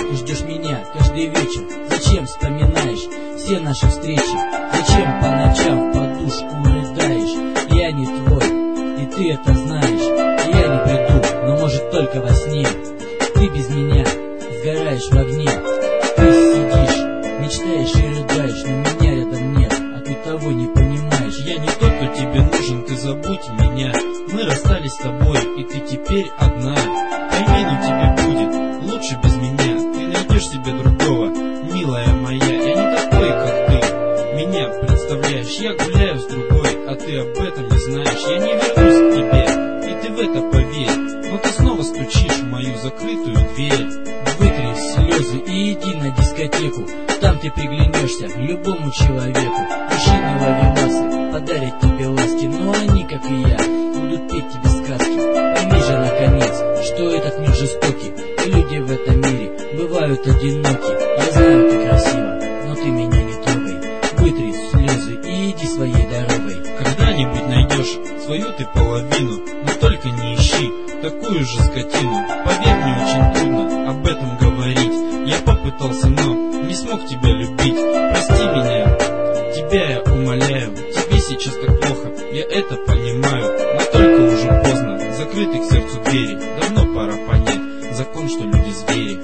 и ждешь меня каждый вечер? Зачем вспоминаешь все наши встречи? Зачем по ночам в подушку рыдаешь? Я не твой, и ты это знаешь. Я не приду, но может только во сне. Ты без меня сгораешь в огне. Ты сидишь, мечтаешь и рыдаешь, но меня рядом нет, а ты того не понимаешь. Я не тот, кто тебе нужен, ты забудь меня. Мы расстались с тобой, и ты теперь одна. Пойми, ну тебе будет лучше без меня. Ты найдешь себе другого, милая моя. Я не такой, как ты меня представляешь. Я гуляю с другой, а ты об этом не знаешь. Я не вернусь к тебе, и ты в это поверь. Но ты снова стучишь в мою закрытую дверь. Вытри слезы и иди на дискотеку. Там ты приглянешься любому человеку. Мужчины ловеласы подарят тебе ласки, но они, как и я, будут петь тебе сказки. Пойми же, наконец, что этот мир жестокий, и люди в этом мире бывают одиноки. Я знаю, ты красива, но ты меня не трогай. Вытри слезы и иди своей дорогой. Когда-нибудь найдешь свою ты половину, но только не ищи такую же скотину. Поверь, мне очень трудно об этом говорить. Я попытался, но не смог тебя любить. Прости меня, тебя я умоляю. Тебе сейчас так плохо, я это понимаю. Но только уже поздно, закрыты к сердцу двери. Давно пора понять закон, что люди звери.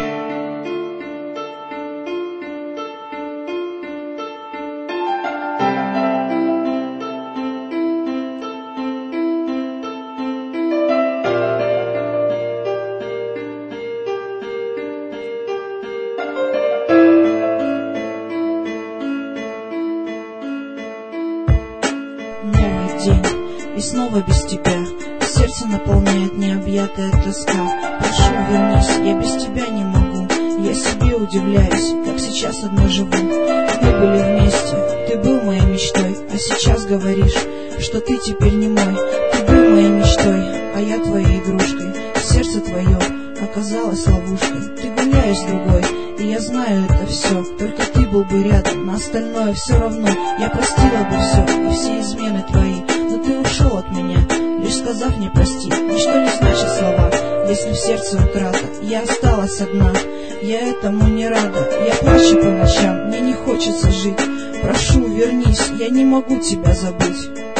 Новый день, и снова без тебя. Сердце наполняет необъятая тоска. Прошу, вернись, я без тебя не могу. Я себе удивляюсь, как сейчас одна живу. Мы были вместе, ты был моей мечтой, а сейчас говоришь, что ты теперь не мой. Ты был моей мечтой, а я твоей игрушкой. Сердце твое оказалось ловушкой. Ты гуляешь с другой, и я знаю это все. Только ты был бы рядом, на остальное все равно. Я простила бы все, и все измены твои. Но ты ушел от меня, лишь сказав мне прости. Ничто не значит слова, если в сердце утрата. Я осталась одна, я этому не рада. Я плачу по ночам, мне не хочется жить. Прошу, вернись, я не могу тебя забыть.